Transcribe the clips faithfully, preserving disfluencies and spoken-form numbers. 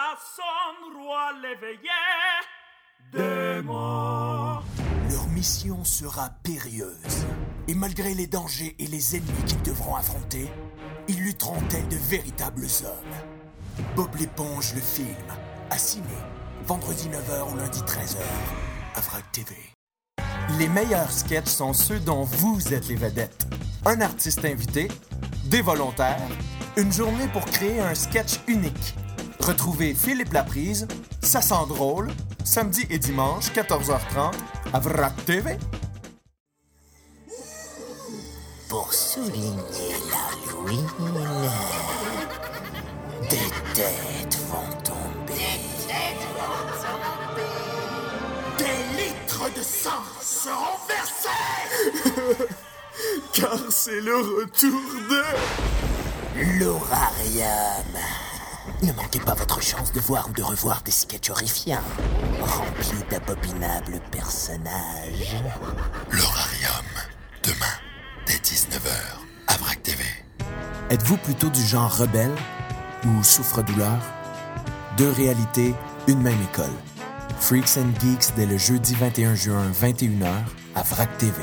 à son roi l'éveillé des morts. Leur mission sera périlleuse. Et malgré les dangers et les ennemis qu'ils devront affronter, ils lutteront tels de véritables hommes. Bob l'éponge, le film, à ciné, vendredi neuf heures ou lundi treize heures, à Vrac T V. Les meilleurs sketchs sont ceux dont vous êtes les vedettes. Un artiste invité, des volontaires, une journée pour créer un sketch unique. Retrouvez Philippe Laprise, Ça sent drôle, samedi et dimanche, quatorze heures trente, à Vrac T V. Pour souligner l'Halloween, des têtes vont tomber. Des têtes vont tomber. Des litres de sang seront versés. Car c'est le retour de... l'Horarium. Ne manquez pas votre chance de voir ou de revoir des sketchs horrifiants, remplis d'abominables personnages. L'Horarium, demain, dès dix-neuf heures, à Vrac T V. Êtes-vous plutôt du genre rebelle ou souffre-douleur? Deux réalités, une même école. Freaks and Geeks dès le jeudi vingt et un juin, vingt et une heures, à Vrac T V.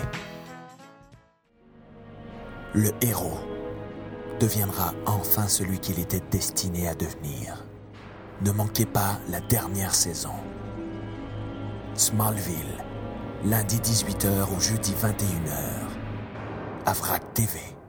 Le héros deviendra enfin celui qu'il était destiné à devenir. Ne manquez pas la dernière saison. Smallville, lundi dix-huit heures au jeudi vingt et une heures, à Vrac T V.